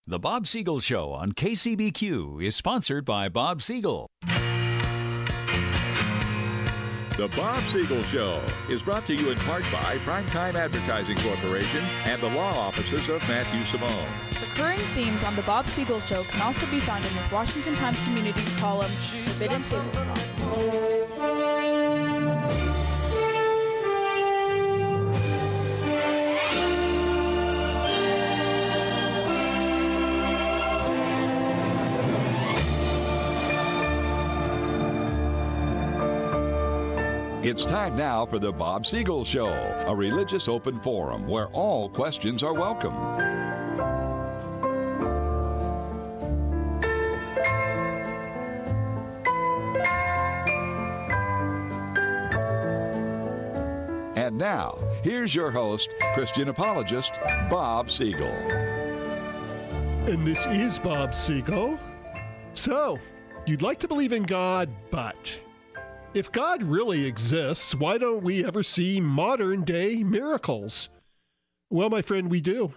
The Bob Siegel Show on KCBQ is sponsored by Bob Siegel. The Bob Siegel Show is brought to you in part by Primetime Advertising Corporation and the law offices of Matthew Simone. Recurring themes on The Bob Siegel Show can also be found in his Washington Times Communities column, Forbidden Table Talk. It's time now for the Bob Siegel Show, a religious open forum where all questions are welcome. And now, here's your host, Christian apologist, Bob Siegel. And this is Bob Siegel. So, you'd like to believe in God, but if God really exists, why don't we ever see modern-day miracles? Well, my friend, we do.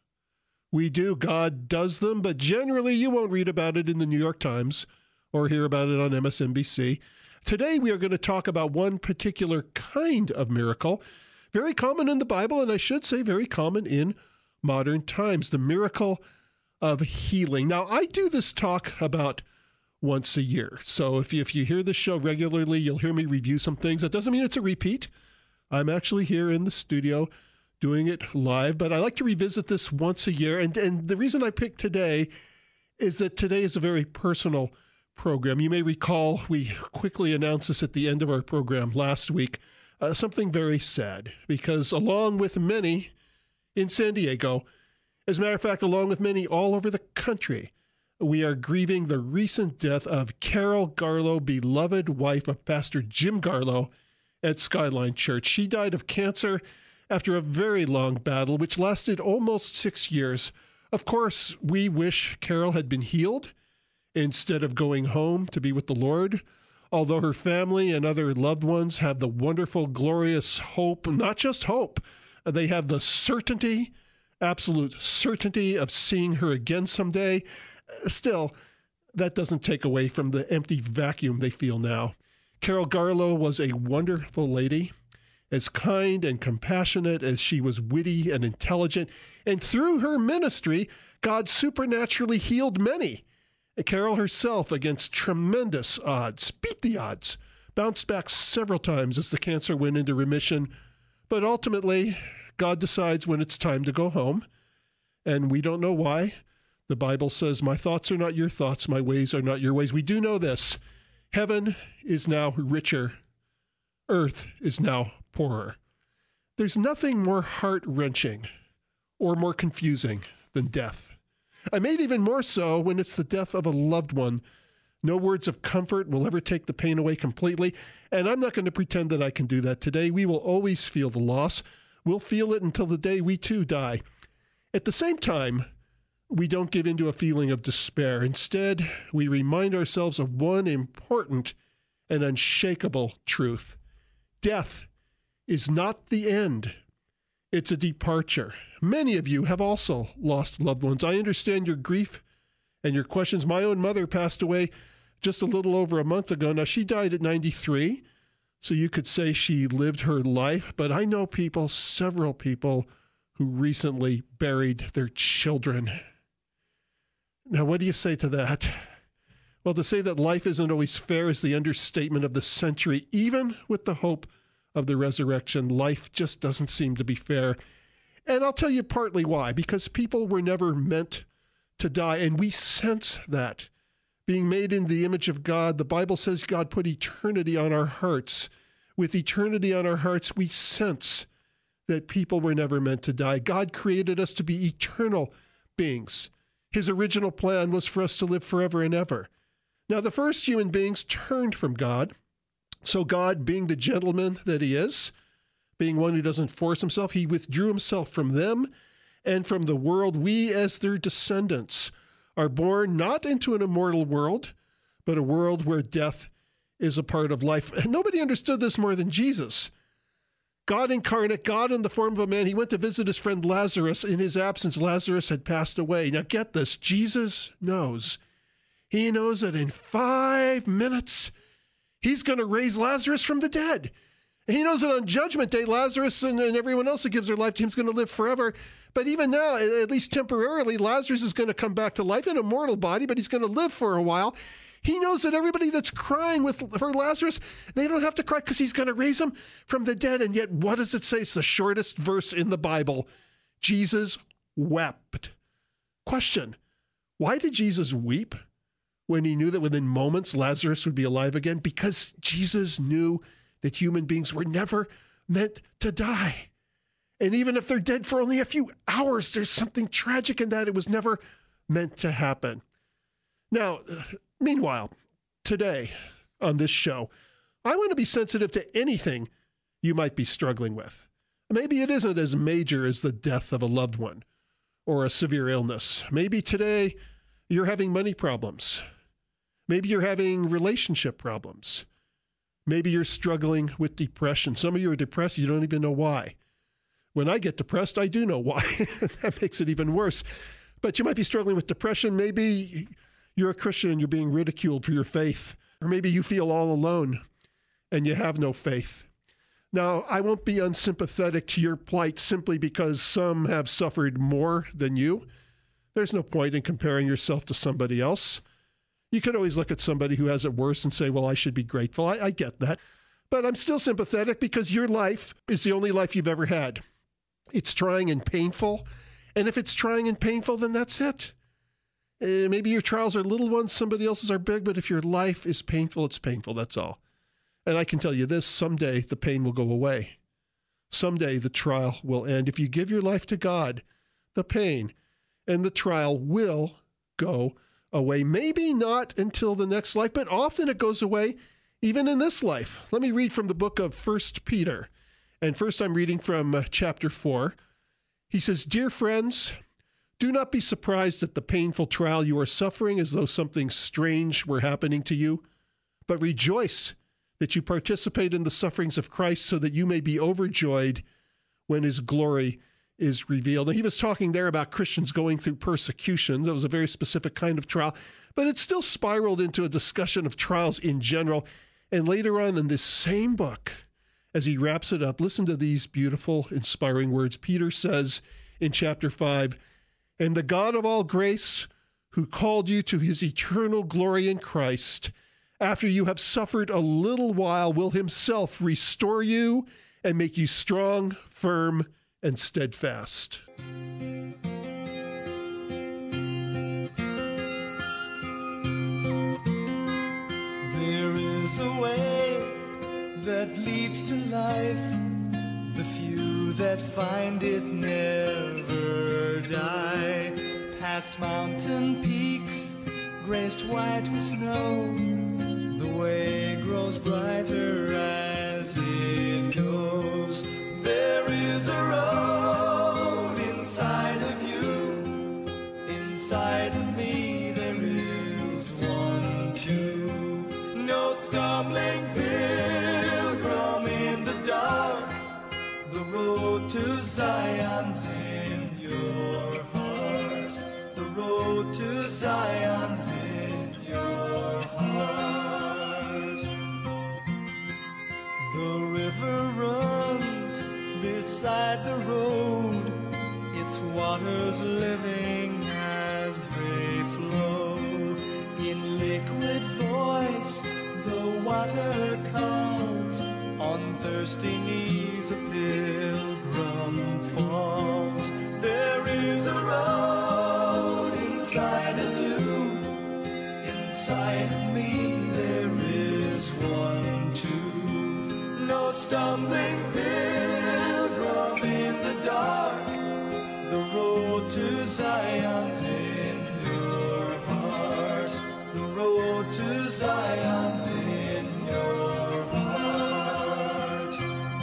We do. God does them, but generally you won't read about it in the New York Times or hear about it on MSNBC. Today we are going to talk about one particular kind of miracle, very common in the Bible, and I should say very common in modern times, the miracle of healing. Now, I do this talk about once a year. So if you hear this show regularly, you'll hear me review some things. That doesn't mean it's a repeat. I'm actually here in the studio doing it live, but I like to revisit this once a year. And the reason I picked today is that today is a very personal program. You may recall we quickly announced this at the end of our program last week, something very sad, because along with many in San Diego, as a matter of fact, along with many all over the country, we are grieving the recent death of Carol Garlow, beloved wife of Pastor Jim Garlow at Skyline Church. She died of cancer after a very long battle, which lasted almost 6 years. Of course, we wish Carol had been healed instead of going home to be with the Lord, although her family and other loved ones have the wonderful, glorious hope, not just hope, they have the certainty, absolute certainty of seeing her again someday. Still, that doesn't take away from the empty vacuum they feel now. Carol Garlow was a wonderful lady, as kind and compassionate as she was witty and intelligent, and through her ministry, God supernaturally healed many. Carol herself, against tremendous odds, beat the odds, bounced back several times as the cancer went into remission, but ultimately, God decides when it's time to go home, and we don't know why. The Bible says, my thoughts are not your thoughts, my ways are not your ways. We do know this. Heaven is now richer. Earth is now poorer. There's nothing more heart-wrenching or more confusing than death. I made even more so when it's the death of a loved one. No words of comfort will ever take the pain away completely, and I'm not going to pretend that I can do that today. We will always feel the loss. We'll feel it until the day we too die. At the same time, we don't give into a feeling of despair. Instead, we remind ourselves of one important and unshakable truth. Death is not the end. It's a departure. Many of you have also lost loved ones. I understand your grief and your questions. My own mother passed away just a little over a month ago. Now, she died at 93, so you could say she lived her life. But I know people, several people, who recently buried their children. Now, what do you say to that? Well, to say that life isn't always fair is the understatement of the century. Even with the hope of the resurrection, life just doesn't seem to be fair. And I'll tell you partly why. Because people were never meant to die, and we sense that. Being made in the image of God, the Bible says God put eternity on our hearts. With eternity on our hearts, we sense that people were never meant to die. God created us to be eternal beings. His original plan was for us to live forever and ever. Now, the first human beings turned from God. So God, being the gentleman that he is, being one who doesn't force himself, he withdrew himself from them and from the world. We, as their descendants, are born not into an immortal world, but a world where death is a part of life. And nobody understood this more than Jesus. God incarnate, God in the form of a man, he went to visit his friend Lazarus. In his absence, Lazarus had passed away. Now get this, Jesus knows. He knows that in 5 minutes, he's going to raise Lazarus from the dead. He knows that on Judgment Day, Lazarus and everyone else that gives their life to him is going to live forever. But even now, at least temporarily, Lazarus is going to come back to life in a mortal body, but he's going to live for a while. He knows that everybody that's crying for Lazarus, they don't have to cry because he's going to raise him from the dead. And yet, what does it say? It's the shortest verse in the Bible. Jesus wept. Question, why did Jesus weep when he knew that within moments Lazarus would be alive again? Because Jesus knew that human beings were never meant to die. And even if they're dead for only a few hours, there's something tragic in that. It was never meant to happen. Now, meanwhile, today on this show, I want to be sensitive to anything you might be struggling with. Maybe it isn't as major as the death of a loved one or a severe illness. Maybe today you're having money problems. Maybe you're having relationship problems. Maybe you're struggling with depression. Some of you are depressed, you don't even know why. When I get depressed, I do know why. That makes it even worse. But you might be struggling with depression. Maybe you're a Christian and you're being ridiculed for your faith. Or maybe you feel all alone and you have no faith. Now, I won't be unsympathetic to your plight simply because some have suffered more than you. There's no point in comparing yourself to somebody else. You could always look at somebody who has it worse and say, well, I should be grateful. I get that. But I'm still sympathetic because your life is the only life you've ever had. It's trying and painful. And if it's trying and painful, then that's it. Maybe your trials are little ones, somebody else's are big, but if your life is painful, it's painful, that's all. And I can tell you this, someday the pain will go away. Someday the trial will end. If you give your life to God, the pain and the trial will go away. Maybe not until the next life, but often it goes away even in this life. Let me read from the book of 1 Peter. And first I'm reading from chapter 4. He says, "Dear friends, do not be surprised at the painful trial you are suffering as though something strange were happening to you, but rejoice that you participate in the sufferings of Christ so that you may be overjoyed when his glory is revealed." Now, he was talking there about Christians going through persecution. That was a very specific kind of trial, but it still spiraled into a discussion of trials in general. And later on in this same book, as he wraps it up, listen to these beautiful, inspiring words. Peter says in chapter 5, "And the God of all grace, who called you to his eternal glory in Christ, after you have suffered a little while, will himself restore you and make you strong, firm, and steadfast." There is a way that leads to life. The few that find it never die. Past mountain peaks, graced white with snow. The way grows brighter as it goes. There is a road inside of you, inside of me. There is one too. No stumbling pilgrim in the dark. The road to Zion's in your heart. The road to Zion's in your heart. The river runs beside the road, its waters living as they flow. In liquid voice, the water calls. On thirsty knees, a pilgrim falls. There is a road inside of you, inside of me. There is one too. No stumbling pilgrim in the dark. The road to Zion's in your heart. The road to Zion's in your heart.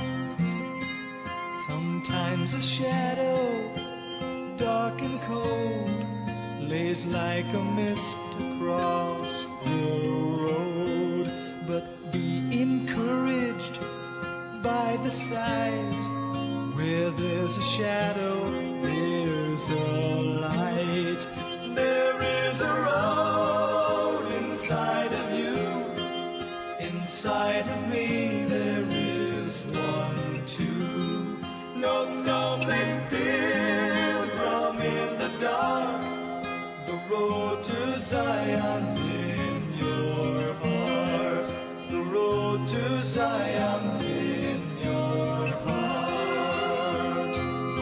Sometimes a shadow, dark and cold, lays like a mist across the road. But be encouraged by the sight Where there's a shadow, there's a light. There is a road inside of you. Inside of me there is one too. No stumbling pilgrim in the dark. The road to Zion's in your heart. The road to Zion's in your heart.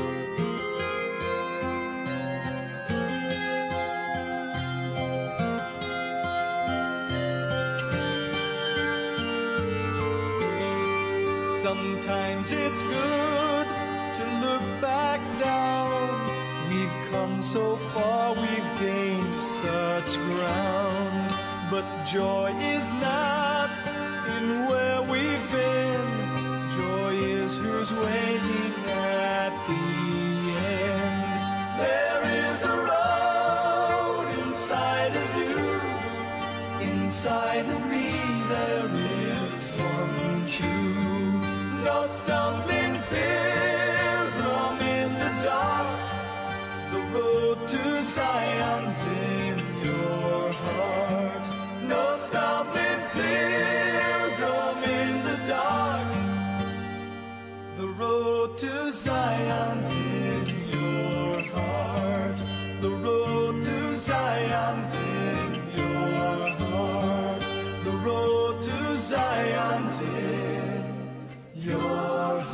Sometimes it's good to look back down. We've come so far, we've gained such ground. But joy is not in where we've been. Joy is who's waiting at the end. There is a road inside of you. Inside of me there is one true. No stumbling pilgrim in the dark. The road to Zion's in your heart. No stumbling pilgrim in the dark. The road to Zion's in your heart. The road to Zion's in your heart. The road to Zion's in your heart.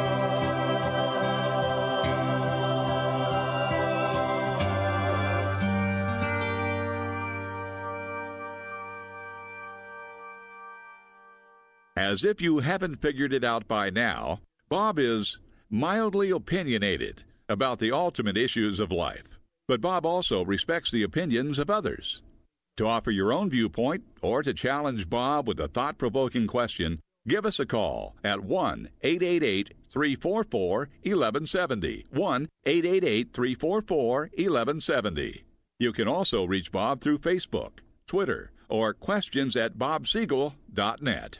As if you haven't figured it out by now, Bob is mildly opinionated about the ultimate issues of life. But Bob also respects the opinions of others. To offer your own viewpoint or to challenge Bob with a thought-provoking question, give us a call at 1-888-344-1170. 1-888-344-1170. You can also reach Bob through Facebook, Twitter, or questions@bobsiegel.net.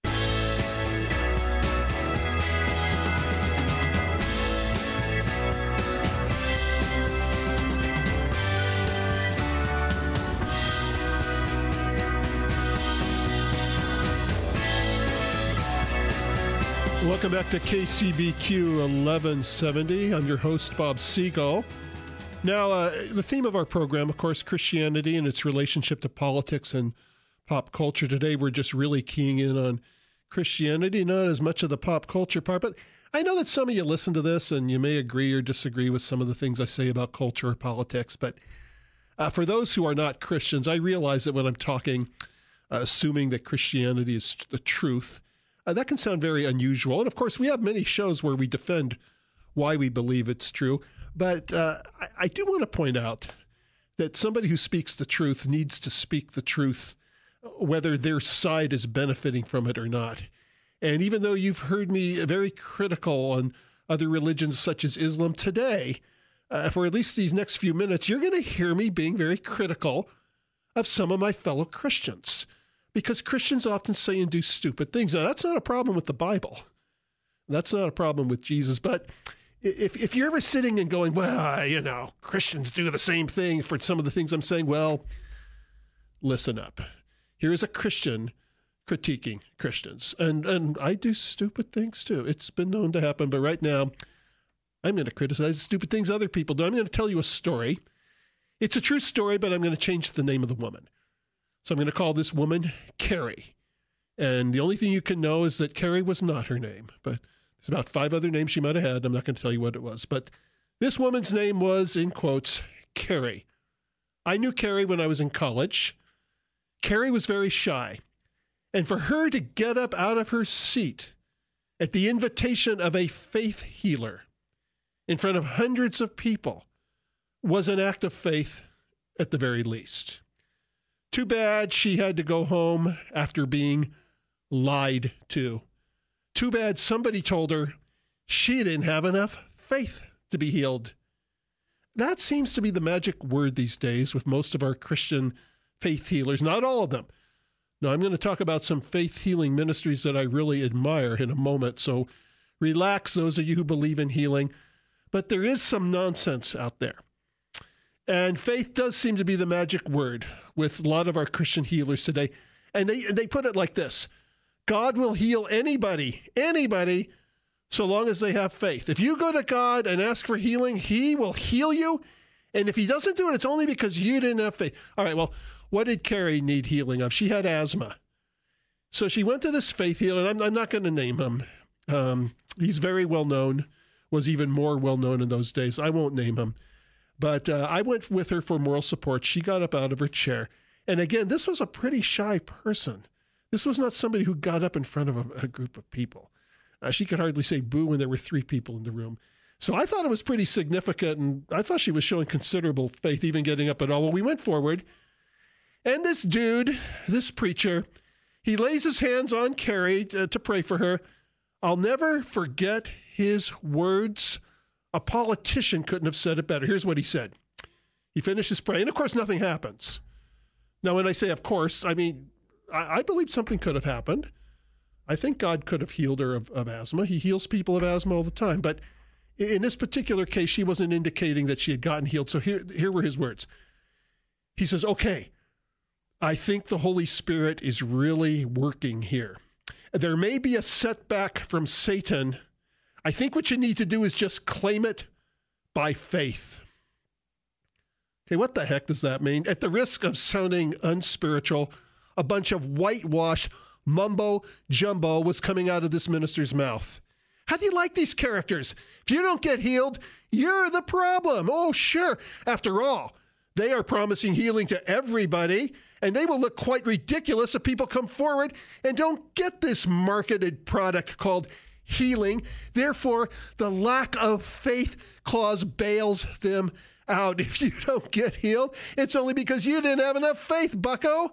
Welcome back to KCBQ 1170. I'm your host, Bob Siegel. Now, the theme of our program, of course, Christianity and its relationship to politics and pop culture. Today, we're just really keying in on Christianity, not as much of the pop culture part. But I know that some of you listen to this and you may agree or disagree with some of the things I say about culture or politics. But for those who are not Christians, I realize that when I'm talking, assuming that Christianity is the truth, that can sound very unusual. And of course, we have many shows where we defend why we believe it's true. But I do want to point out that somebody who speaks the truth needs to speak the truth, whether their side is benefiting from it or not. And even though you've heard me very critical on other religions such as Islam today, for at least these next few minutes, you're going to hear me being very critical of some of my fellow Christians. Because Christians often say and do stupid things. Now, that's not a problem with the Bible. That's not a problem with Jesus. But if you're ever sitting and going, well, Christians do the same thing for some of the things I'm saying, well, listen up. Here is a Christian critiquing Christians. And I do stupid things too. It's been known to happen. But right now, I'm going to criticize the stupid things other people do. I'm going to tell you a story. It's a true story, but I'm going to change the name of the woman. So I'm going to call this woman Carrie. And the only thing you can know is that Carrie was not her name. But there's about 5 other names she might have had. I'm not going to tell you what it was. But this woman's name was, in quotes, Carrie. I knew Carrie when I was in college. Carrie was very shy. And for her to get up out of her seat at the invitation of a faith healer in front of hundreds of people was an act of faith at the very least. Too bad she had to go home after being lied to. Too bad somebody told her she didn't have enough faith to be healed. That seems to be the magic word these days with most of our Christian faith healers. Not all of them. Now, I'm going to talk about some faith healing ministries that I really admire in a moment. So Relax, those of you who believe in healing. But there is some nonsense out there. And faith does seem to be the magic word with a lot of our Christian healers today. And they put it like this: God will heal anybody, so long as they have faith. If you go to God and ask for healing, he will heal you. And if he doesn't do it, it's only because you didn't have faith. All right, well, what did Carrie need healing of? She had asthma. So she went to this faith healer, and I'm not going to name him. He's very well known, was even more well known in those days. I won't name him. But I went with her for moral support. She got up out of her chair. And again, this was a pretty shy person. This was not somebody who got up in front of a group of people. She could hardly say boo when there were 3 people in the room. So I thought it was pretty significant, and I thought she was showing considerable faith, even getting up at all. Well, we went forward, and this dude, this preacher, he lays his hands on Carrie to pray for her. I'll never forget his words. A politician couldn't have said it better. Here's what he said. He finishes praying. Of course, nothing happens. Now, when I say of course, I mean, I believe something could have happened. I think God could have healed her of asthma. He heals people of asthma all the time. But in this particular case, she wasn't indicating that she had gotten healed. So here were his words. He says, okay, I think the Holy Spirit is really working here. There may be a setback from Satan. I think what you need to do is just claim it by faith. Okay, what the heck does that mean? At the risk of sounding unspiritual, a bunch of whitewash mumbo jumbo was coming out of this minister's mouth. How do you like these characters? If you don't get healed, you're the problem. Oh, sure. After all, they are promising healing to everybody, and they will look quite ridiculous if people come forward and don't get this marketed product called healing. Therefore, the lack of faith clause bails them out. If you don't get healed, it's only because you didn't have enough faith, bucko.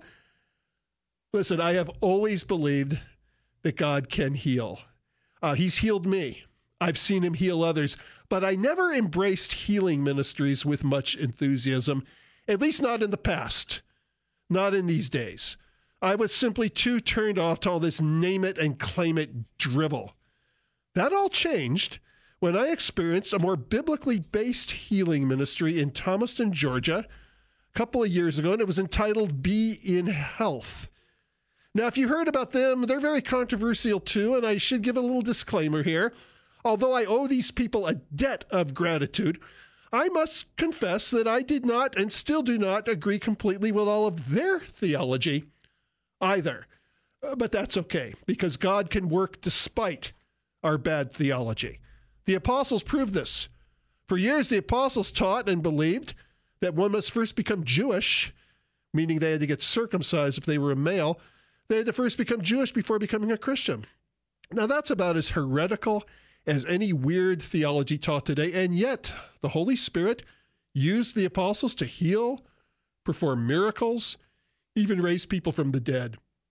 Listen, I have always believed that God can heal. He's healed me. I've seen him heal others, but I never embraced healing ministries with much enthusiasm, at least not in the past, not in these days. I was simply too turned off to all this name it and claim it drivel. That all changed when I experienced a more biblically based healing ministry in Thomaston, Georgia, a couple of years ago, and it was entitled Be in Health. Now, if you heard about them, they're very controversial too, and I should give a little disclaimer here. Although I owe these people a debt of gratitude, I must confess that I did not and still do not agree completely with all of their theology either. But that's okay, because God can work despite our bad theology. The apostles proved this. For years, the apostles taught and believed that one must first become Jewish, meaning they had to get circumcised if they were a male. They had to first become Jewish before becoming a Christian. Now, that's about as heretical as any weird theology taught today, and yet the Holy Spirit used the apostles to heal, perform miracles, even raise people from the dead.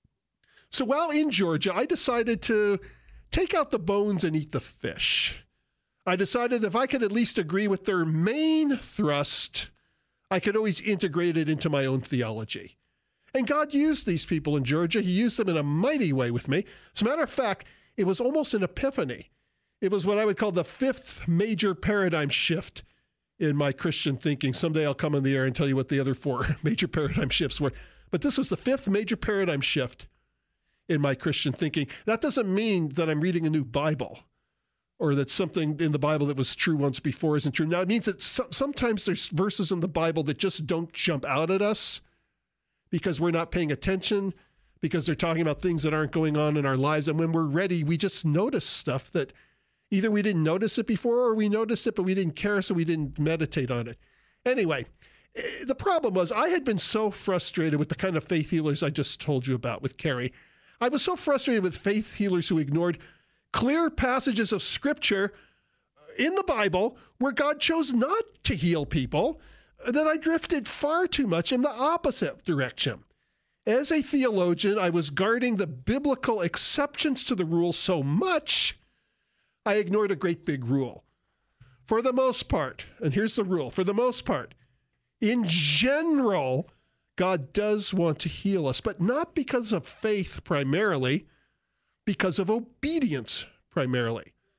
So while in Georgia, I decided to take out the bones and eat the fish. I decided if I could at least agree with their main thrust, I could always integrate it into my own theology. And God used these people in Georgia. He used them in a mighty way with me. As a matter of fact, it was almost an epiphany. It was what I would call the 5th major paradigm shift in my Christian thinking. Someday I'll come on the air and tell you what the other 4 major paradigm shifts were. But this was the 5th major paradigm shift in my Christian thinking. That doesn't mean that I'm reading a new Bible or that something in the Bible that was true once before isn't true. Now, it means that sometimes there's verses in the Bible that just don't jump out at us because we're not paying attention, because they're talking about things that aren't going on in our lives. And when we're ready, we just notice stuff that either we didn't notice it before or we noticed it, but we didn't care, so we didn't meditate on it. Anyway, the problem was I had been so frustrated with the kind of faith healers I just told you about with Carrie. I was so frustrated with faith healers who ignored clear passages of Scripture in the Bible where God chose not to heal people that I drifted far too much in the opposite direction. As a theologian, I was guarding the biblical exceptions to the rule so much, I ignored a great big rule. For the most part, and here's the rule, for the most part, in general, God does want to heal us, but not because of faith primarily, because of obedience primarily.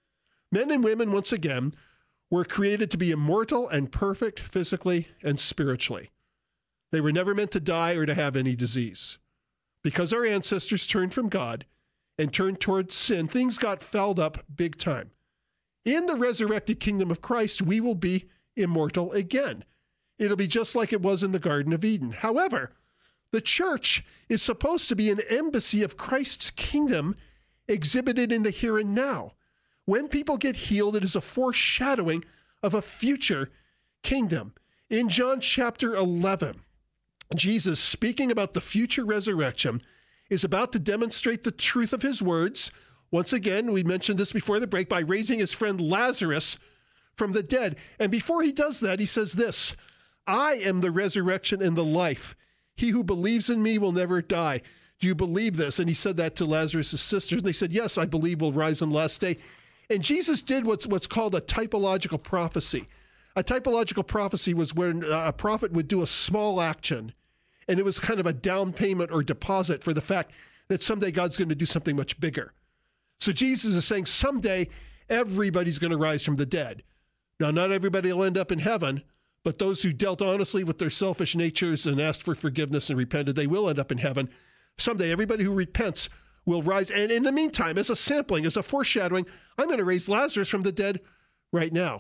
Men and women, once again, were created to be immortal and perfect physically and spiritually. They were never meant to die or to have any disease. Because our ancestors turned from God and turned towards sin, things got fouled up big time. In the resurrected kingdom of Christ, we will be immortal again. It'll be just like it was in the Garden of Eden. However, the church is supposed to be an embassy of Christ's kingdom exhibited in the here and now. When people get healed, it is a foreshadowing of a future kingdom. In John chapter 11, Jesus, speaking about the future resurrection, is about to demonstrate the truth of his words. Once again, we mentioned this before the break, by raising his friend Lazarus from the dead. And before he does that, he says this, I am the resurrection and the life. He who believes in me will never die. Do you believe this? And he said that to Lazarus' sisters. And they said, yes, I believe we'll rise on the last day. And Jesus did what's called a typological prophecy. A typological prophecy was when a prophet would do a small action, and it was kind of a down payment or deposit for the fact that someday God's going to do something much bigger. So Jesus is saying someday everybody's going to rise from the dead. Now, not everybody will end up in heaven, but those who dealt honestly with their selfish natures and asked for forgiveness and repented, they will end up in heaven. Someday, everybody who repents will rise. And in the meantime, as a sampling, as a foreshadowing, I'm going to raise Lazarus from the dead right now.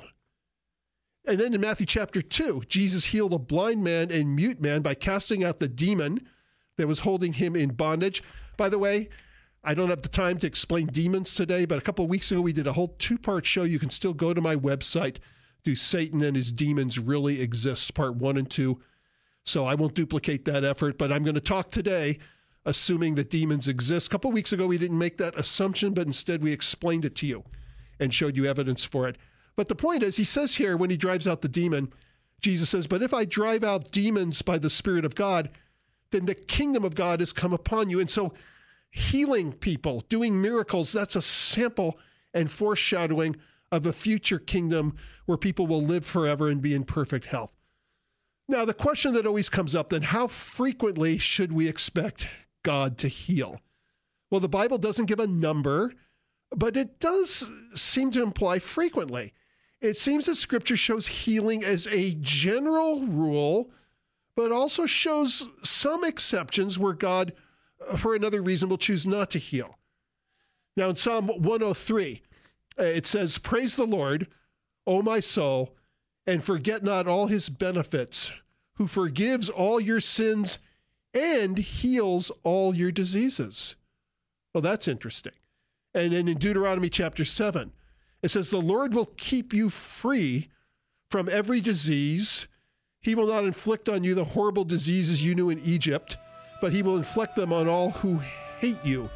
And then in Matthew chapter 2, Jesus healed a blind man and mute man by casting out the demon that was holding him in bondage. By the way, I don't have the time to explain demons today, but a couple of weeks ago, we did a whole 2-part show. You can still go to my website. Do Satan and his demons really exist? Part 1 and 2. So I won't duplicate that effort, but I'm going to talk today assuming that demons exist. A couple of weeks ago, we didn't make that assumption, but instead we explained it to you and showed you evidence for it. But the point is, he says here when he drives out the demon, Jesus says, but if I drive out demons by the Spirit of God, then the kingdom of God has come upon you. And so healing people, doing miracles, that's a sample and foreshadowing of a future kingdom where people will live forever and be in perfect health. Now, the question that always comes up then, how frequently should we expect God to heal? Well, the Bible doesn't give a number, but it does seem to imply frequently. It seems that Scripture shows healing as a general rule, but also shows some exceptions where God, for another reason, will choose not to heal. Now, in Psalm 103, it says, praise the Lord, O my soul, and forget not all his benefits, who forgives all your sins and heals all your diseases. Well, that's interesting. And then in Deuteronomy chapter 7, it says, the Lord will keep you free from every disease. He will not inflict on you the horrible diseases you knew in Egypt, but he will inflict them on all who hate you.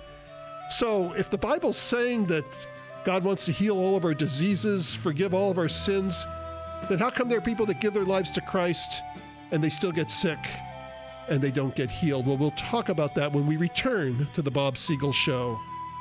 So if the Bible's saying that God wants to heal all of our diseases, forgive all of our sins, then how come there are people that give their lives to Christ and they still get sick and they don't get healed? Well, we'll talk about that when we return to the Bob Siegel Show.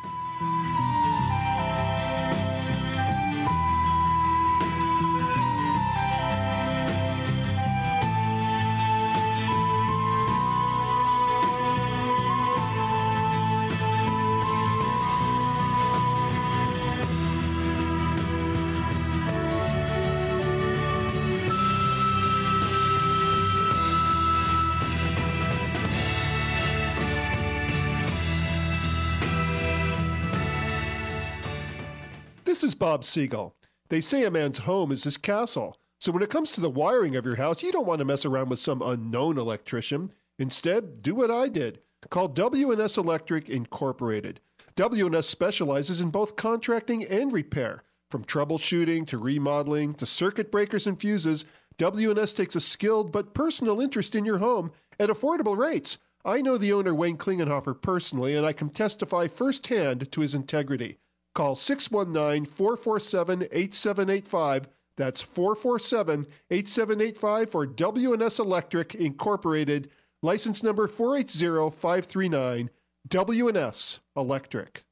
This is Bob Siegel. They say a man's home is his castle. So when it comes to the wiring of your house, you don't want to mess around with some unknown electrician. Instead, do what I did. Call W&S Electric Incorporated. W&S specializes in both contracting and repair. From troubleshooting to remodeling to circuit breakers and fuses, W&S takes a skilled but personal interest in your home at affordable rates. I know the owner, Wayne Klingenhofer, personally, and I can testify firsthand to his integrity. Call 619-447-8785. That's 447-8785 for W&S Electric Incorporated. License number 480539. W&S Electric.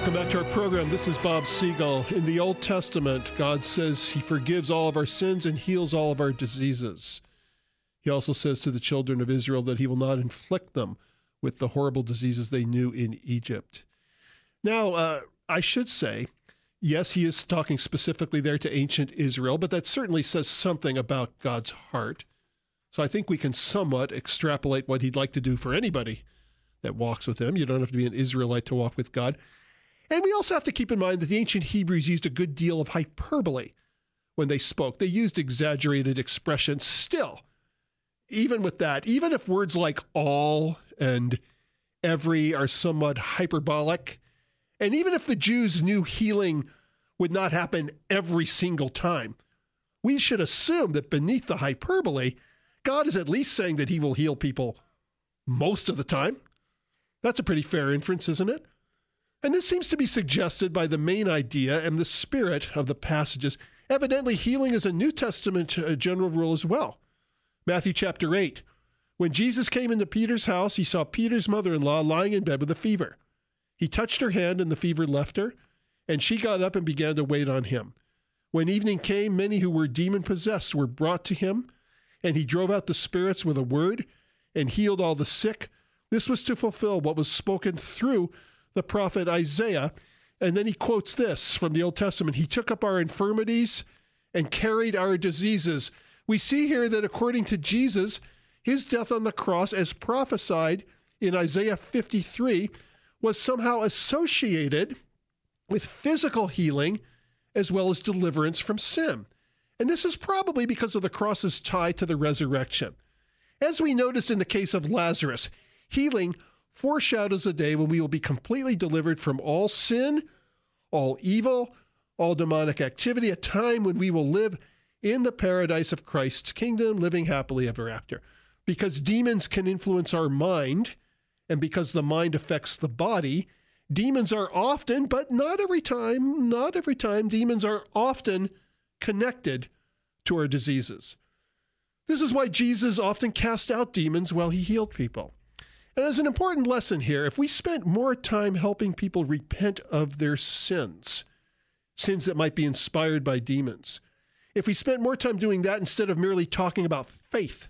Welcome back to our program. This is Bob Siegel. In the Old Testament, God says he forgives all of our sins and heals all of our diseases. He also says to the children of Israel that he will not inflict them with the horrible diseases they knew in Egypt. Now, I should say, yes, he is talking specifically there to ancient Israel, but that certainly says something about God's heart. So I think we can somewhat extrapolate what he'd like to do for anybody that walks with him. You don't have to be an Israelite to walk with God. And we also have to keep in mind that the ancient Hebrews used a good deal of hyperbole when they spoke. They used exaggerated expressions still. Even with that, even if words like all and every are somewhat hyperbolic, and even if the Jews knew healing would not happen every single time, we should assume that beneath the hyperbole, God is at least saying that he will heal people most of the time. That's a pretty fair inference, isn't it? And this seems to be suggested by the main idea and the spirit of the passages. Evidently, healing is a New Testament general rule as well. Matthew chapter 8. When Jesus came into Peter's house, he saw Peter's mother-in-law lying in bed with a fever. He touched her hand, and the fever left her, and she got up and began to wait on him. When evening came, many who were demon-possessed were brought to him, and he drove out the spirits with a word and healed all the sick. This was to fulfill what was spoken through the prophet Isaiah. And then he quotes this from the Old Testament. He took up our infirmities and carried our diseases. We see here that according to Jesus, his death on the cross, as prophesied in Isaiah 53, was somehow associated with physical healing as well as deliverance from sin. And this is probably because of the cross's tie to the resurrection. As we notice in the case of Lazarus, healing foreshadows a day when we will be completely delivered from all sin, all evil, all demonic activity, a time when we will live in the paradise of Christ's kingdom, living happily ever after. Because demons can influence our mind, and because the mind affects the body, demons are often, but not every time, demons are often connected to our diseases. This is why Jesus often cast out demons while he healed people. And as an important lesson here, if we spent more time helping people repent of their sins that might be inspired by demons, if we spent more time doing that instead of merely talking about faith,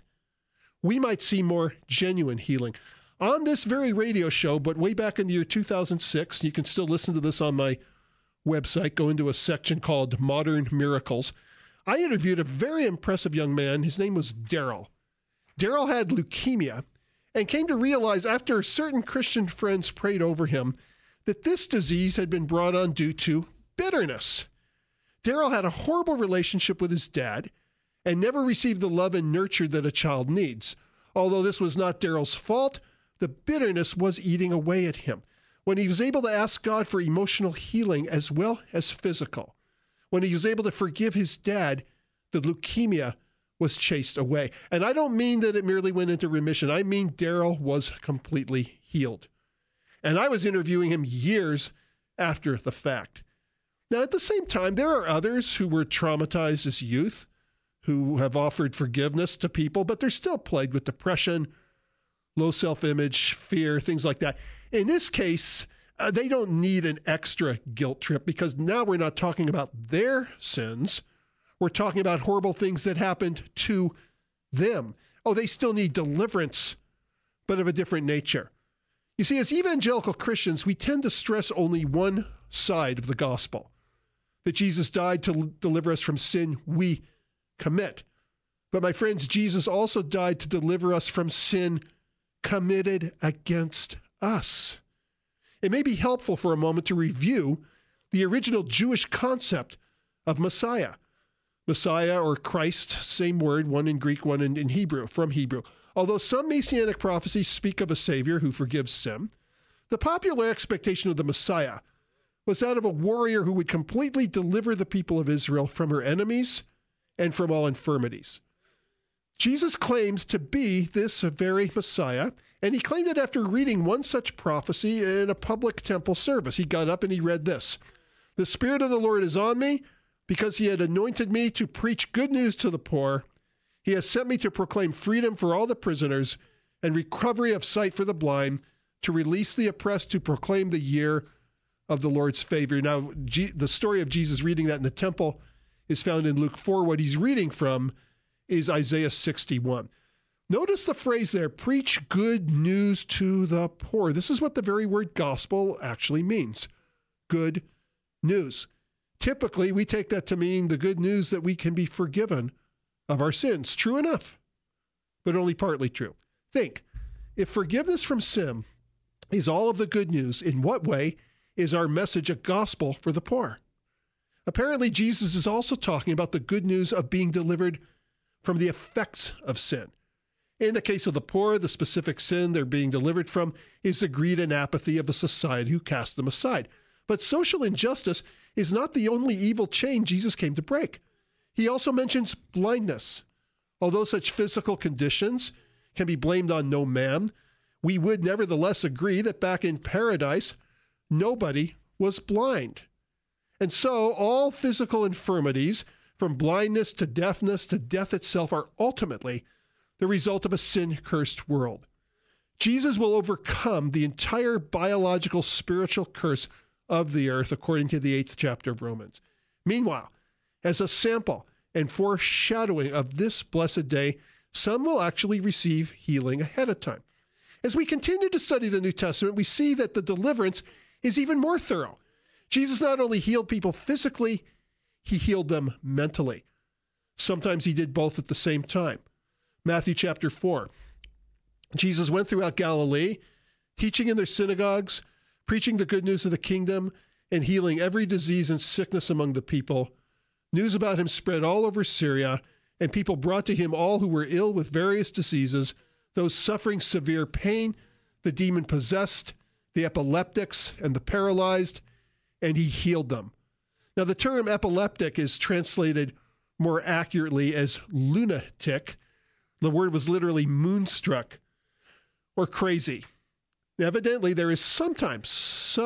we might see more genuine healing. On this very radio show, but way back in the year 2006, you can still listen to this on my website, go into a section called Modern Miracles, I interviewed a very impressive young man. His name was Daryl. Daryl had leukemia and came to realize after certain Christian friends prayed over him that this disease had been brought on due to bitterness. Daryl had a horrible relationship with his dad and never received the love and nurture that a child needs. Although this was not Daryl's fault, the bitterness was eating away at him. When he was able to ask God for emotional healing as well as physical, when he was able to forgive his dad, the leukemia was chased away. And I don't mean that it merely went into remission. I mean Daryl was completely healed. And I was interviewing him years after the fact. Now, at the same time, there are others who were traumatized as youth, who have offered forgiveness to people, but they're still plagued with depression, low self-image, fear, things like that. In this case, they don't need an extra guilt trip because now we're not talking about their sins. We're talking about horrible things that happened to them. Oh, they still need deliverance, but of a different nature. You see, as evangelical Christians, we tend to stress only one side of the gospel, that Jesus died to deliver us from sin we commit. But my friends, Jesus also died to deliver us from sin committed against us. It may be helpful for a moment to review the original Jewish concept of Messiah. Messiah or Christ, same word, one in Greek, one in Hebrew, from Hebrew. Although some Messianic prophecies speak of a Savior who forgives sin, the popular expectation of the Messiah was that of a warrior who would completely deliver the people of Israel from her enemies and from all infirmities. Jesus claimed to be this very Messiah, and he claimed it after reading one such prophecy in a public temple service. He got up and he read this: "The Spirit of the Lord is on me, because he had anointed me to preach good news to the poor. He has sent me to proclaim freedom for all the prisoners and recovery of sight for the blind, to release the oppressed, to proclaim the year of the Lord's favor. Now, the story of Jesus reading that in the temple is found in Luke 4. What he's reading from is Isaiah 61. Notice the phrase there, preach good news to the poor. This is what the very word gospel actually means, good news. Typically, we take that to mean the good news that we can be forgiven of our sins. True enough, but only partly true. Think, if forgiveness from sin is all of the good news, in what way is our message a gospel for the poor? Apparently, Jesus is also talking about the good news of being delivered from the effects of sin. In the case of the poor, the specific sin they're being delivered from is the greed and apathy of a society who cast them aside. But social injustice is not the only evil chain Jesus came to break. He also mentions blindness. Although such physical conditions can be blamed on no man, we would nevertheless agree that back in paradise, nobody was blind. And so all physical infirmities, from blindness to deafness to death itself, are ultimately the result of a sin-cursed world. Jesus will overcome the entire biological, spiritual curse of the earth, according to the 8th chapter of Romans. Meanwhile, as a sample and foreshadowing of this blessed day, some will actually receive healing ahead of time. As we continue to study the New Testament, we see that the deliverance is even more thorough. Jesus not only healed people physically, he healed them mentally. Sometimes he did both at the same time. Matthew chapter 4. Jesus went throughout Galilee, teaching in their synagogues, preaching the good news of the kingdom, and healing every disease and sickness among the people. News about him spread all over Syria, and people brought to him all who were ill with various diseases, those suffering severe pain, the demon-possessed, the epileptics, and the paralyzed, and he healed them. Now, the term epileptic is translated more accurately as lunatic. The word was literally moonstruck or crazy. Evidently, there is sometimes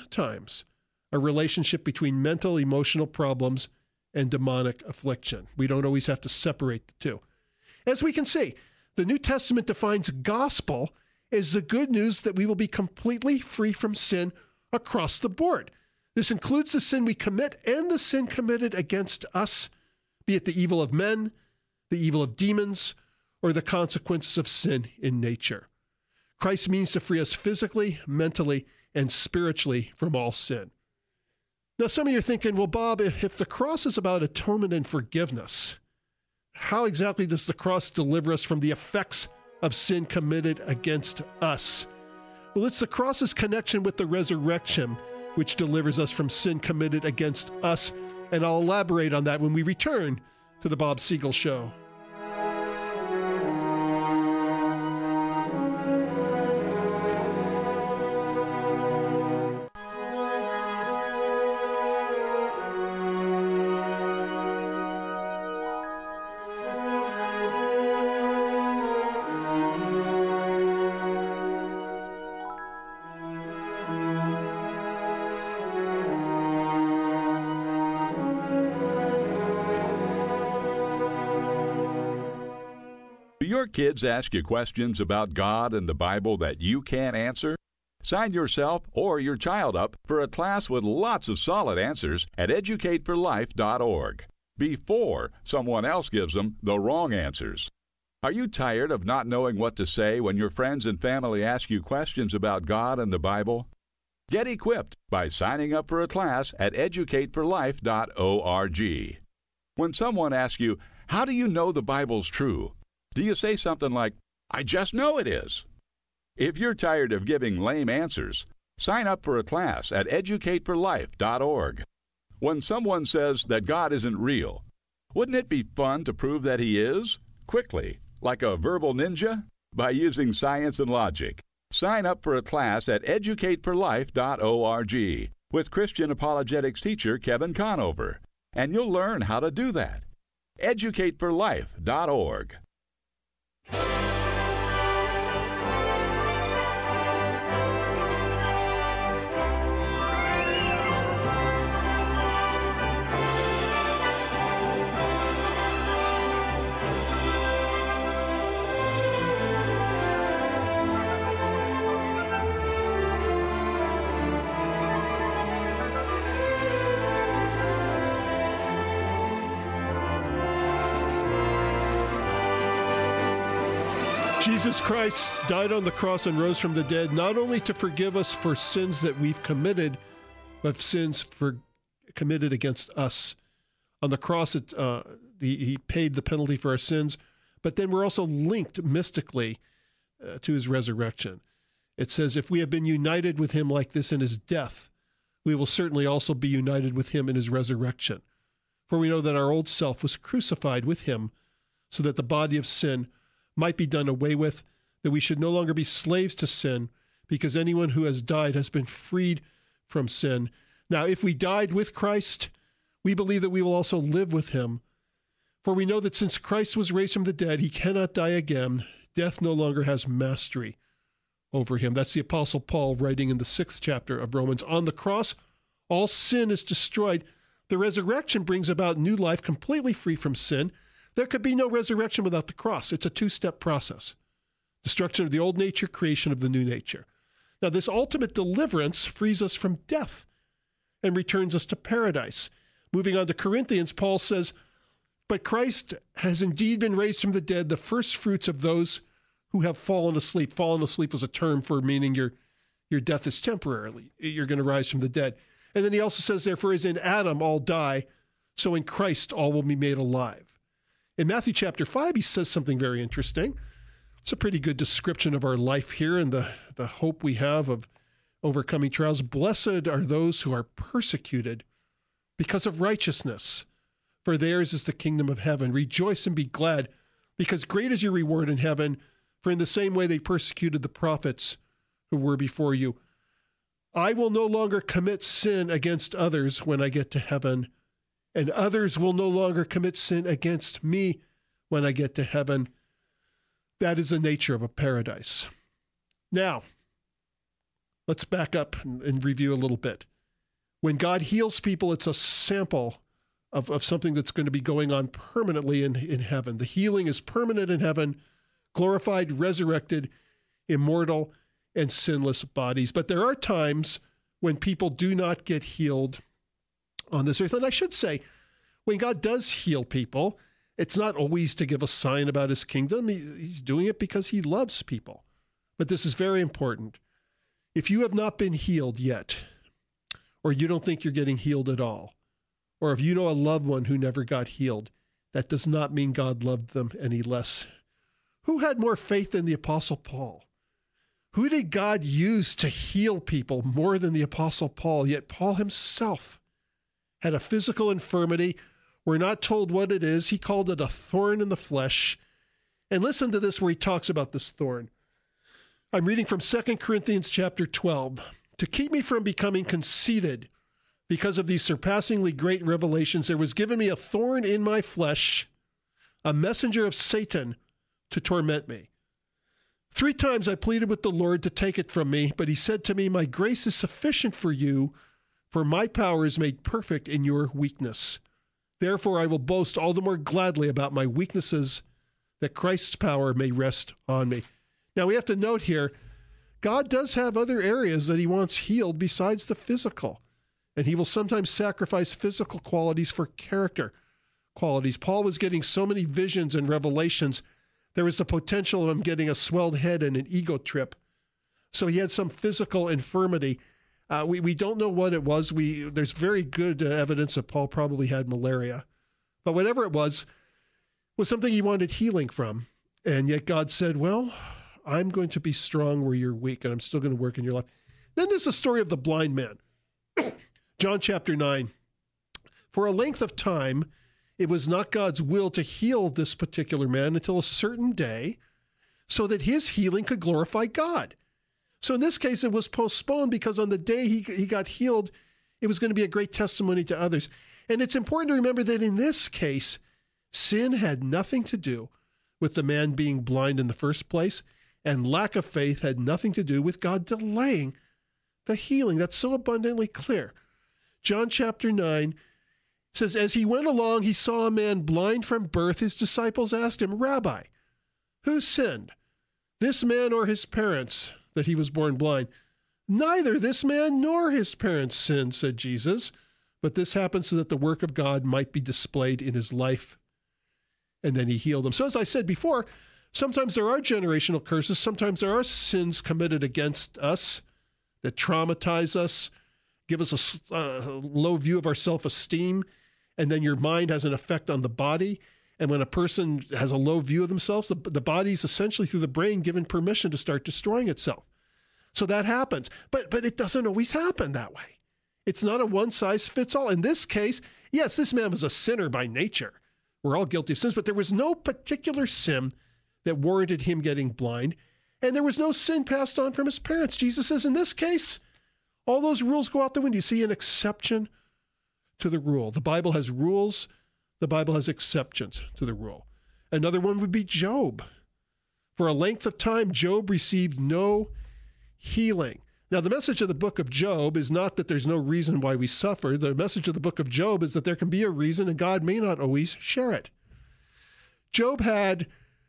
a relationship between mental, emotional problems and demonic affliction. We don't always have to separate the two. As we can see, the New Testament defines gospel as the good news that we will be completely free from sin across the board. This includes the sin we commit and the sin committed against us, be it the evil of men, the evil of demons, or the consequences of sin in nature. Christ means to free us physically, mentally, and spiritually from all sin. Now, some of you are thinking, well, Bob, if the cross is about atonement and forgiveness, how exactly does the cross deliver us from the effects of sin committed against us? Well, it's the cross's connection with the resurrection which delivers us from sin committed against us, and I'll elaborate on that when we return to the Bob Siegel Show. Your kids ask you questions about God and the Bible that you can't answer? Sign yourself or your child up for a class with lots of solid answers at educateforlife.org before someone else gives them the wrong answers. Are you tired of not knowing what to say when your friends and family ask you questions about God and the Bible? Get equipped by signing up for a class at educateforlife.org. When someone asks you, "How do you know the Bible's true?" do you say something like, "I just know it is"? If you're tired of giving lame answers, sign up for a class at educateforlife.org. When someone says that God isn't real, wouldn't it be fun to prove that he is? Quickly, like a verbal ninja? By using science and logic. Sign up for a class at educateforlife.org with Christian apologetics teacher Kevin Conover, and you'll learn how to do that. educateforlife.org. Jesus Christ died on the cross and rose from the dead, not only to forgive us for sins that we've committed, but sins committed against us. On the cross, he paid the penalty for our sins, but then we're also linked mystically to his resurrection. It says, if we have been united with him like this in his death, we will certainly also be united with him in his resurrection. For we know that our old self was crucified with him so that the body of sin might be done away with, that we should no longer be slaves to sin, because anyone who has died has been freed from sin. Now, if we died with Christ, we believe that we will also live with him. For we know that since Christ was raised from the dead, he cannot die again. Death no longer has mastery over him. That's the Apostle Paul writing in the 6th chapter of Romans. On the cross, all sin is destroyed. The resurrection brings about new life completely free from sin. There could be no resurrection without the cross. It's a two-step process. Destruction of the old nature, creation of the new nature. Now, this ultimate deliverance frees us from death and returns us to paradise. Moving on to Corinthians, Paul says, but Christ has indeed been raised from the dead, the first fruits of those who have fallen asleep. Fallen asleep was a term for meaning your death is temporarily. You're going to rise from the dead. And then he also says, therefore, as in Adam all die, so in Christ all will be made alive. In Matthew chapter 5, he says something very interesting. It's a pretty good description of our life here and the hope we have of overcoming trials. Blessed are those who are persecuted because of righteousness, for theirs is the kingdom of heaven. Rejoice and be glad, because great is your reward in heaven, for in the same way they persecuted the prophets who were before you. I will no longer commit sin against others when I get to heaven, and others will no longer commit sin against me when I get to heaven. That is the nature of a paradise. Now, let's back up and review a little bit. When God heals people, it's a sample of something that's going to be going on permanently in heaven. The healing is permanent in heaven, glorified, resurrected, immortal, and sinless bodies. But there are times when people do not get healed on this earth. And I should say, when God does heal people, it's not always to give a sign about his kingdom. He's doing it because he loves people. But this is very important. If you have not been healed yet, or you don't think you're getting healed at all, or if you know a loved one who never got healed, that does not mean God loved them any less. Who had more faith than the Apostle Paul? Who did God use to heal people more than the Apostle Paul? Yet Paul himself had a physical infirmity. We're not told what it is. He called it a thorn in the flesh. And listen to this where he talks about this thorn. I'm reading from 2 Corinthians chapter 12. To keep me from becoming conceited because of these surpassingly great revelations, there was given me a thorn in my flesh, a messenger of Satan to torment me. 3 times I pleaded with the Lord to take it from me, but he said to me, my grace is sufficient for you, for my power is made perfect in your weakness. Therefore, I will boast all the more gladly about my weaknesses, that Christ's power may rest on me. Now, we have to note here, God does have other areas that he wants healed besides the physical, and he will sometimes sacrifice physical qualities for character qualities. Paul was getting so many visions and revelations, there was the potential of him getting a swelled head and an ego trip. So he had some physical infirmity. We don't know what it was. There's very good evidence that Paul probably had malaria. But whatever it was something he wanted healing from. And yet God said, well, I'm going to be strong where you're weak, and I'm still going to work in your life. Then there's the story of the blind man. John chapter 9. For a length of time, it was not God's will to heal this particular man until a certain day, so that his healing could glorify God. So in this case, it was postponed because on the day he got healed, it was going to be a great testimony to others. And it's important to remember that in this case, sin had nothing to do with the man being blind in the first place, and lack of faith had nothing to do with God delaying the healing. That's so abundantly clear. John chapter 9 says, as he went along, he saw a man blind from birth. His disciples asked him, Rabbi, who sinned, this man or his parents, that he was born blind? Neither this man nor his parents sinned, said Jesus, but this happened so that the work of God might be displayed in his life. And then he healed him. So as I said before, Sometimes there are generational curses. Sometimes there are sins committed against us that traumatize us, give us a low view of our self-esteem, and then your mind has an effect on the body. And when a person has a low view of themselves, the body's essentially through the brain given permission to start destroying itself. So that happens. But it doesn't always happen that way. It's not a one-size-fits-all. In this case, yes, this man was a sinner by nature. We're all guilty of sins, but there was no particular sin that warranted him getting blind, and there was no sin passed on from his parents. Jesus says, in this case, all those rules go out the window. You see an exception to the rule. The Bible has rules. The Bible has exceptions to the rule. Another one would be Job. For a length of time, Job received no healing. Now, the message of the book of Job is not that there's no reason why we suffer. The message of the book of Job is that there can be a reason, and God may not always share it. Job had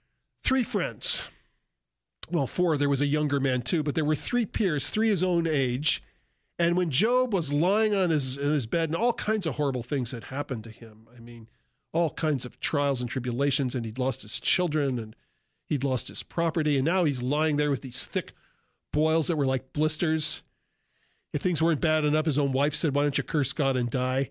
3 friends. Well, 4, there was a younger man too, but there were 3 peers, 3 his own age. And when Job was lying on his bed, and all kinds of horrible things had happened to him, I mean, all kinds of trials and tribulations, and he'd lost his children, and he'd lost his property, and now he's lying there with these thick boils that were like blisters. If things weren't bad enough, his own wife said, why don't you curse God and die?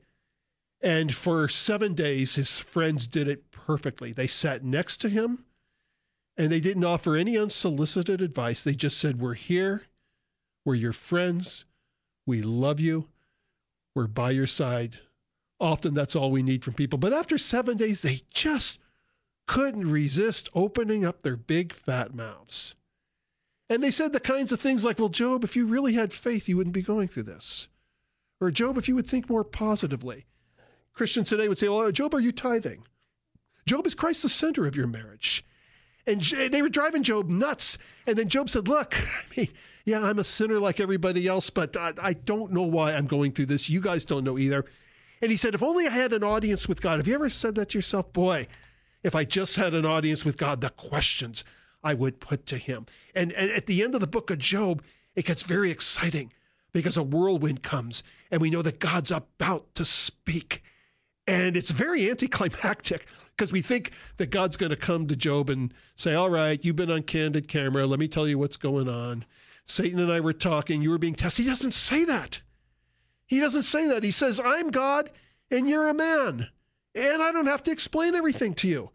And for 7 days, his friends did it perfectly. They sat next to him, and they didn't offer any unsolicited advice. They just said, we're here. We're your friends. We love you. We're by your side. Often that's all we need from people. But after 7 days, they just couldn't resist opening up their big fat mouths. And they said the kinds of things like, well, Job, if you really had faith, you wouldn't be going through this. Or Job, if you would think more positively. Christians today would say, well, Job, are you tithing? Job, is Christ the center of your marriage? And they were driving Job nuts. And then Job said, look, I mean, yeah, I'm a sinner like everybody else, but I don't know why I'm going through this. You guys don't know either. And he said, if only I had an audience with God. Have you ever said that to yourself? Boy, if I just had an audience with God, the questions I would put to him. And at the end of the book of Job, it gets very exciting because a whirlwind comes and we know that God's about to speak. And it's very anticlimactic because we think that God's going to come to Job and say, all right, you've been on candid camera. Let me tell you what's going on. Satan and I were talking. You were being tested. He doesn't say that. He doesn't say that. He says, I'm God and you're a man. And I don't have to explain everything to you.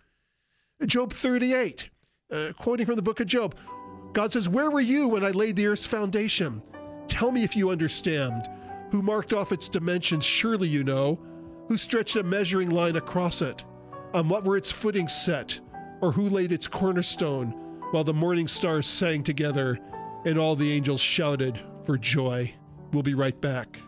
Job 38. Quoting from the book of Job, God says, where were you when I laid the earth's foundation? Tell me if you understand. Who marked off its dimensions? Surely you know. Who stretched a measuring line across it? On what were its footings set? Or who laid its cornerstone while the morning stars sang together and all the angels shouted for joy? We'll be right back.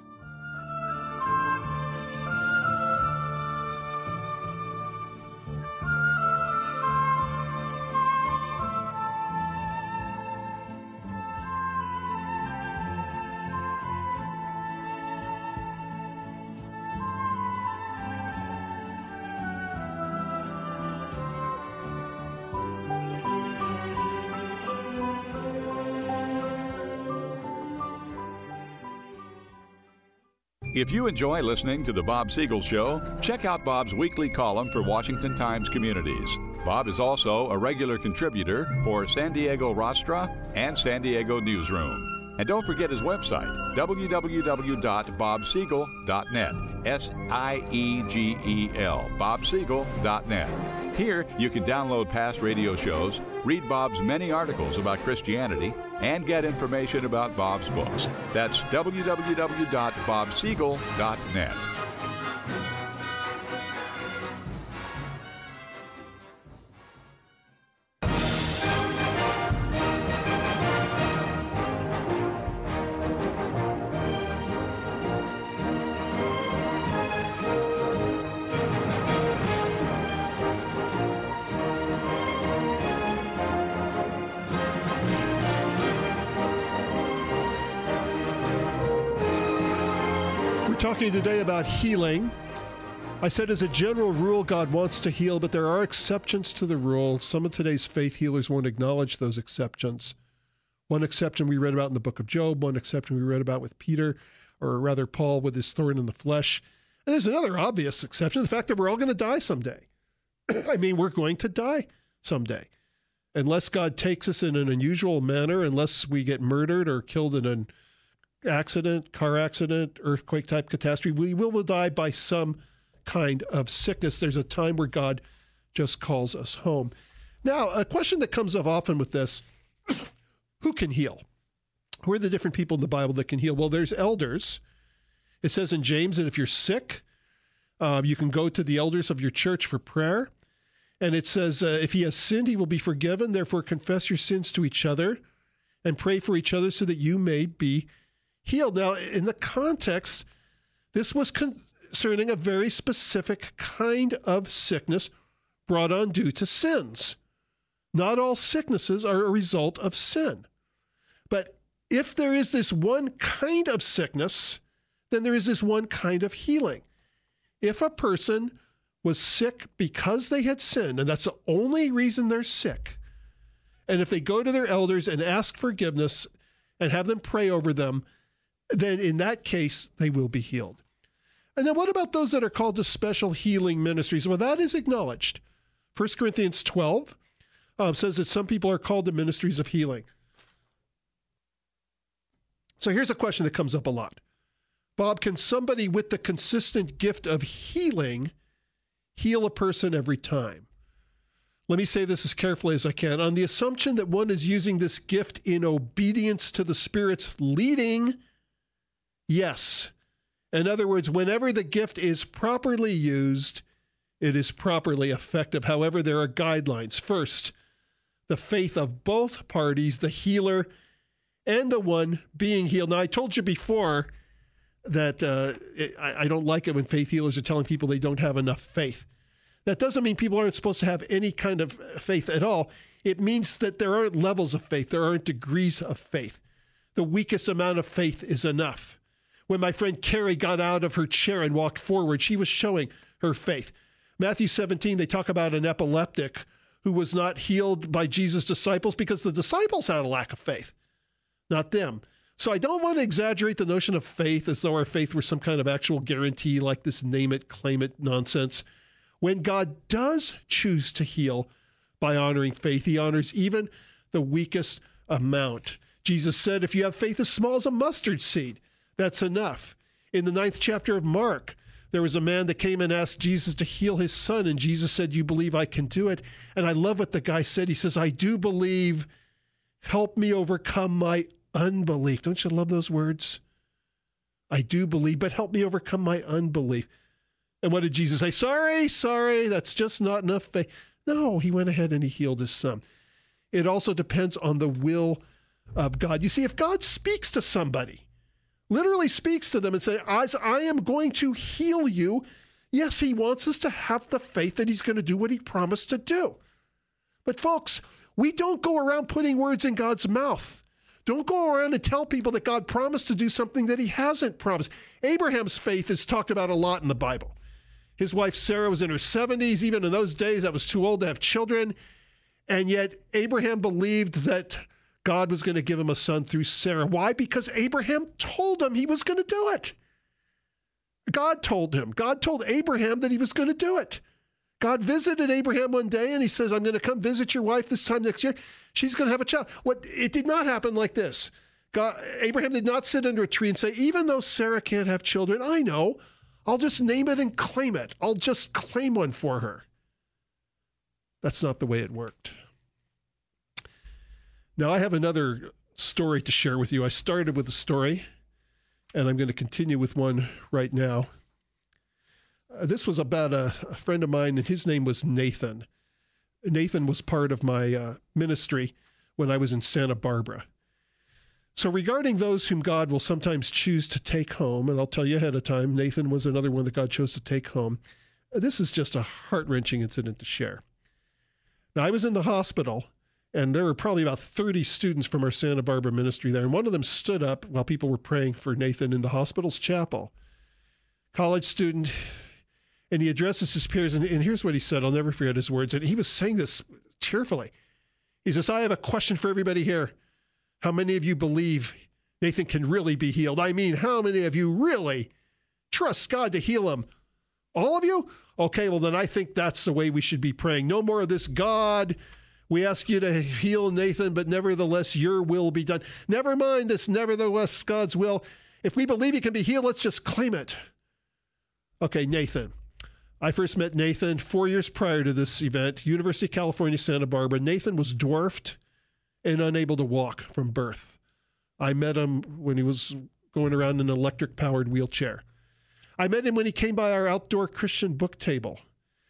If you enjoy listening to The Bob Siegel Show, check out Bob's weekly column for Washington Times Communities. Bob is also a regular contributor for San Diego Rostra and San Diego Newsroom. And don't forget his website, www.bobsiegel.net, S-I-E-G-E-L, bobsiegel.net. Here, you can download past radio shows, read Bob's many articles about Christianity, and get information about Bob's books. That's www.bobsiegel.net. Talking today about healing. I said as a general rule, God wants to heal, but there are exceptions to the rule. Some of today's faith healers won't acknowledge those exceptions. One exception we read about in the book of Job, one exception we read about with Peter, or rather Paul with his thorn in the flesh. And there's another obvious exception, the fact that we're all going to die someday. I mean, we're going to die someday. unless God takes us in an unusual manner, unless we get murdered or killed in an accident, car accident, earthquake-type catastrophe, we will die by some kind of sickness. There's a time where God just calls us home. Now, a question that comes up often with this, who can heal? Who are the different people in the Bible that can heal? Well, there's elders. It says in James that if you're sick, you can go to the elders of your church for prayer. And it says, if he has sinned, he will be forgiven. Therefore, confess your sins to each other and pray for each other so that you may be healed. Now, in the context, this was concerning a very specific kind of sickness brought on due to sins. Not all sicknesses are a result of sin. But if there is this one kind of sickness, then there is this one kind of healing. If a person was sick because they had sinned, and that's the only reason they're sick, and if they go to their elders and ask forgiveness and have them pray over them, then in that case, they will be healed. And then what about those that are called to special healing ministries? Well, that is acknowledged. 1 Corinthians 12 says that some people are called to ministries of healing. So here's a question that comes up a lot. Bob, can somebody with the consistent gift of healing heal a person every time? Let me say this as carefully as I can. On the assumption that one is using this gift in obedience to the Spirit's leading, yes. In other words, whenever the gift is properly used, it is properly effective. However, there are guidelines. First, the faith of both parties, the healer and the one being healed. Now, I told you before that I don't like it when faith healers are telling people they don't have enough faith. That doesn't mean people aren't supposed to have any kind of faith at all. It means that there aren't levels of faith. There aren't degrees of faith. The weakest amount of faith is enough. When my friend Carrie got out of her chair and walked forward, she was showing her faith. Matthew 17, they talk about an epileptic who was not healed by Jesus' disciples because the disciples had a lack of faith, not them. So I don't want to exaggerate the notion of faith as though our faith were some kind of actual guarantee like this name it, claim it nonsense. When God does choose to heal by honoring faith, he honors even the weakest amount. Jesus said, if you have faith as small as a mustard seed, that's enough. In the 9th chapter of Mark, there was a man that came and asked Jesus to heal his son, and Jesus said, you believe I can do it? And I love what the guy said. He says, I do believe. Help me overcome my unbelief. Don't you love those words? I do believe, but help me overcome my unbelief. And what did Jesus say? Sorry, that's just not enough faith. No, he went ahead and he healed his son. It also depends on the will of God. You see, if God speaks to somebody, literally speaks to them and says, I am going to heal you, yes, he wants us to have the faith that he's going to do what he promised to do. But folks, we don't go around putting words in God's mouth. Don't go around and tell people that God promised to do something that he hasn't promised. Abraham's faith is talked about a lot in the Bible. His wife Sarah was in her 70s. Even in those days, that was too old to have children. And yet Abraham believed that God was going to give him a son through Sarah. Why? Because Abraham told him he was going to do it. God told him. God told Abraham that he was going to do it. God visited Abraham one day and he says, I'm going to come visit your wife this time next year. She's going to have a child. It did not happen like this. Abraham did not sit under a tree and say, even though Sarah can't have children, I know, I'll just name it and claim it. I'll just claim one for her. That's not the way it worked. Now, I have another story to share with you. I started with a story, and I'm going to continue with one right now. This was about a friend of mine, and his name was Nathan. Nathan was part of my ministry when I was in Santa Barbara. So regarding those whom God will sometimes choose to take home, and I'll tell you ahead of time, Nathan was another one that God chose to take home. This is just a heart-wrenching incident to share. Now, I was in the hospital, and there were probably about 30 students from our Santa Barbara ministry there, and one of them stood up while people were praying for Nathan in the hospital's chapel. College student, and he addresses his peers, and here's what he said. I'll never forget his words, and he was saying this cheerfully. He says, I have a question for everybody here. How many of you believe Nathan can really be healed? I mean, how many of you really trust God to heal him? All of you? Okay, well, then I think that's the way we should be praying. No more of this, God, We ask you to heal Nathan, but nevertheless, your will be done. Never mind this, nevertheless, God's will. If we believe he can be healed, let's just claim it. Okay, Nathan. I first met Nathan 4 years prior to this event, University of California, Santa Barbara. Nathan was dwarfed and unable to walk from birth. I met him when he was going around in an electric-powered wheelchair. I met him when he came by our outdoor Christian book table.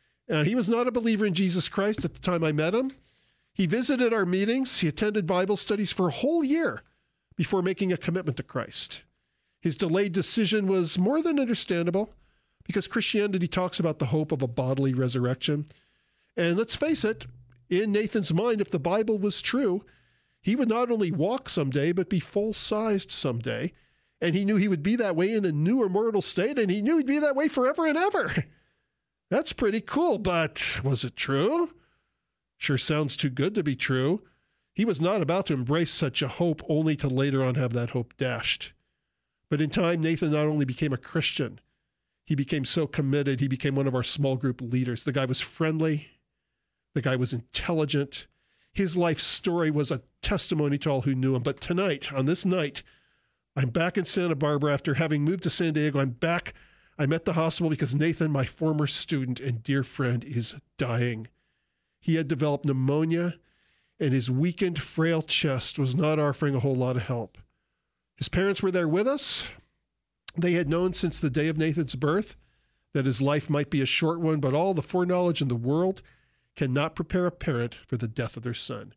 He was not a believer in Jesus Christ at the time I met him. He visited our meetings. He attended Bible studies for a whole year before making a commitment to Christ. His delayed decision was more than understandable because Christianity talks about the hope of a bodily resurrection. And let's face it, in Nathan's mind, if the Bible was true, he would not only walk someday, but be full-sized someday. And he knew he would be that way in a new immortal state, and he knew he'd be that way forever and ever. That's pretty cool, but was it true? Sure sounds too good to be true. He was not about to embrace such a hope only to later on have that hope dashed. But in time, Nathan not only became a Christian, he became so committed, he became one of our small group leaders. The guy was friendly. The guy was intelligent. His life story was a testimony to all who knew him. But tonight, on this night, I'm back in Santa Barbara after having moved to San Diego. I'm back. I'm at the hospital because Nathan, my former student and dear friend, is dying. He had developed pneumonia, and his weakened, frail chest was not offering a whole lot of help. His parents were there with us. They had known since the day of Nathan's birth that his life might be a short one, but all the foreknowledge in the world cannot prepare a parent for the death of their son.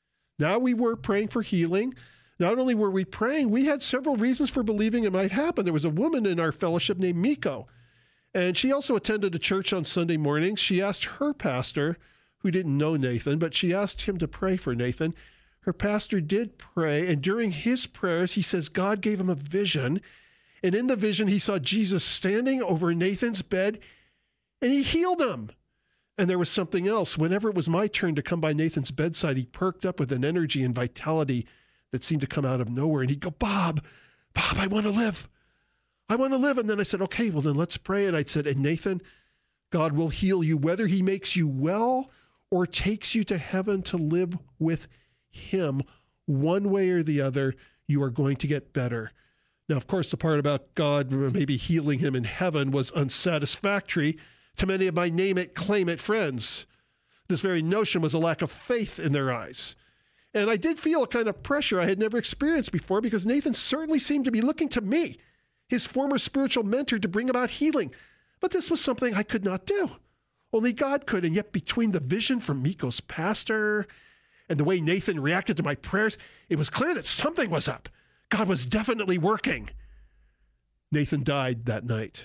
Now we were praying for healing. Not only were we praying, we had several reasons for believing it might happen. There was a woman in our fellowship named Miko, and she also attended a church on Sunday mornings. She asked her pastor, who didn't know Nathan, but she asked him to pray for Nathan. Her pastor did pray, and during his prayers, he says God gave him a vision, and in the vision, he saw Jesus standing over Nathan's bed, and he healed him. And there was something else. Whenever it was my turn to come by Nathan's bedside, he perked up with an energy and vitality that seemed to come out of nowhere, and he'd go, Bob, I want to live. I want to live. And then I said, okay, well, then let's pray. And I said, and Nathan, God will heal you, whether he makes you well or takes you to heaven to live with him. One way or the other, you are going to get better. Now, of course, the part about God maybe healing him in heaven was unsatisfactory to many of my name it, claim it friends. This very notion was a lack of faith in their eyes. And I did feel a kind of pressure I had never experienced before because Nathan certainly seemed to be looking to me, his former spiritual mentor, to bring about healing. But this was something I could not do. Only God could. And yet between the vision from Miko's pastor and the way Nathan reacted to my prayers, it was clear that something was up. God was definitely working. Nathan died that night.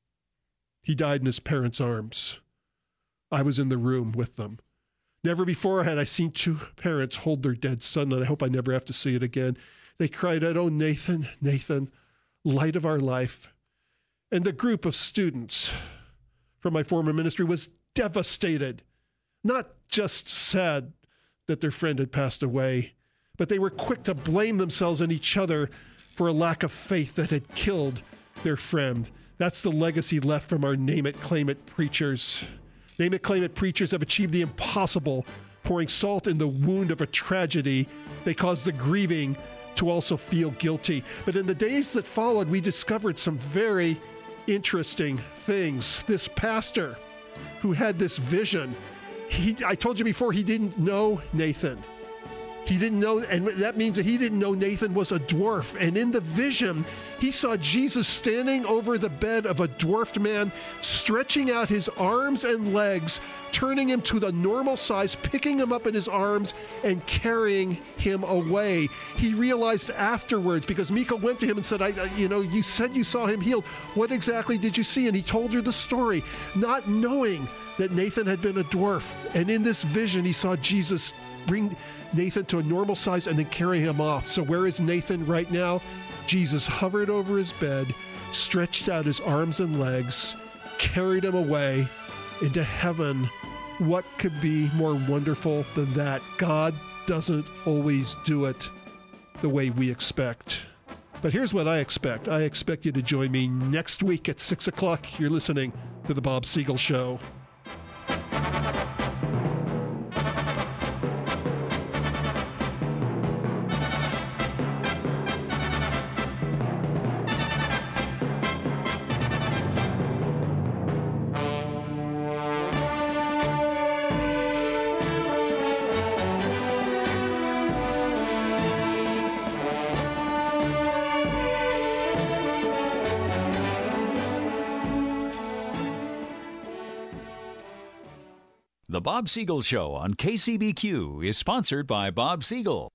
He died in his parents' arms. I was in the room with them. Never before had I seen two parents hold their dead son, and I hope I never have to see it again. They cried out, oh, Nathan, Nathan, light of our life. And the group of students from my former ministry was devastated, not just sad that their friend had passed away, but they were quick to blame themselves and each other for a lack of faith that had killed their friend. That's the legacy left from our name it, claim it preachers. Name it, claim it preachers have achieved the impossible, pouring salt in the wound of a tragedy. They caused the grieving to also feel guilty. But in the days that followed, we discovered some very interesting things. This pastor who had this vision, I told you before, he didn't know Nathan. He didn't know, and that means that he didn't know Nathan was a dwarf. And in the vision, he saw Jesus standing over the bed of a dwarfed man, stretching out his arms and legs, turning him to the normal size, picking him up in his arms and carrying him away. He realized afterwards, because Miko went to him and said, you said you saw him healed. What exactly did you see? And he told her the story, not knowing that Nathan had been a dwarf. And in this vision, he saw Jesus bring Nathan to a normal size and then carry him off. So where is Nathan right now? Jesus hovered over his bed, stretched out his arms and legs, carried him away into heaven. What could be more wonderful than that? God doesn't always do it the way we expect. But here's what I expect. I expect you to join me next week at 6 o'clock. You're listening to The Bob Siegel Show. The Bob Siegel Show on KCBQ is sponsored by Bob Siegel.